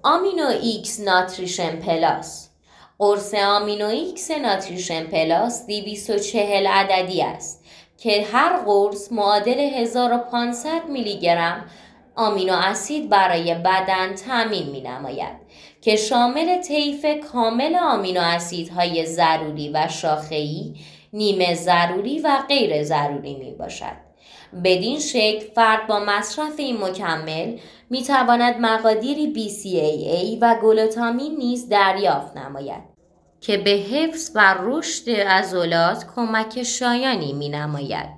آمینو ایکس ناتریشن پلاس. قرص آمینو ایکس ناتریشن پلاس 240 عددی است که هر قرص معادل 1500 میلی گرم آمینو اسید برای بدن تامین می نماید که شامل طیف کامل آمینو اسیدهای ضروری و شاخه‌ای، نیمه ضروری و غیر ضروری می باشد. بدین شکل فرد با مصرف این مکمل می تواند مقادیری BCAA و گلوتامین نیز دریافت نماید که به حفظ و رشد عضلات کمک شایانی می نماید.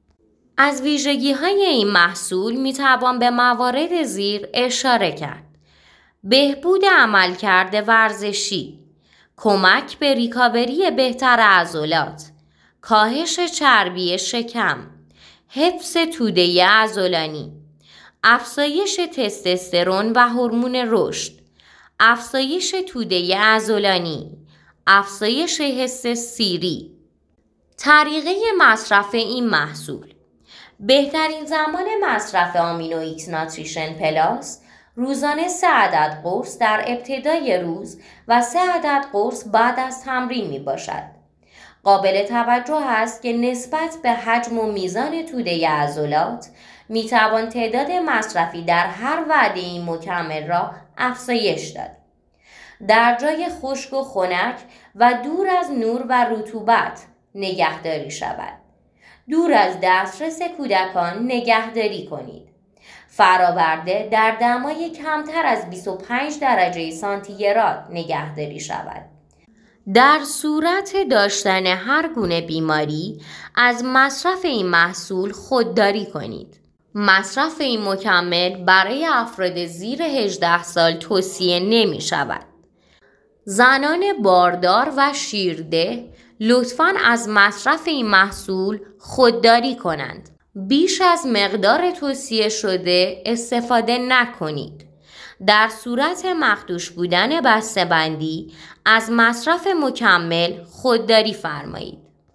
از ویژگی‌های این محصول می توان به موارد زیر اشاره کرد: بهبود عملکرد ورزشی، کمک به ریکاوری بهتر عضلات، کاهش چربی شکم، حفظ توده عضلانی، افزایش تستوسترون و هورمون رشد، افزایش توده عضلانی، افزایش حس سیری. طریقه مصرف این محصول: بهترین زمان مصرف آمینو ایکس ناتریشن پلاس روزانه 3 عدد قرص در ابتدای روز و 3 عدد قرص بعد از تمرین می باشد. قابل توجه است که نسبت به حجم و میزان توده عضلات می توان تعداد مصرفی در هر وعده این مکمل را افزایش داد. در جای خشک و خنک و دور از نور و رطوبت نگهداری شود. دور از دسترس کودکان نگهداری کنید. فرآورده در دمای کمتر از 25 درجه سانتیگراد نگهداری شود. در صورت داشتن هر گونه بیماری از مصرف این محصول خودداری کنید. مصرف این مکمل برای افراد زیر 18 سال توصیه نمی شود. زنان باردار و شیرده لطفاً از مصرف این محصول خودداری کنند. بیش از مقدار توصیه شده استفاده نکنید. در صورت مخدوش بودن بسته‌بندی از مصرف مکمل خودداری فرمایید.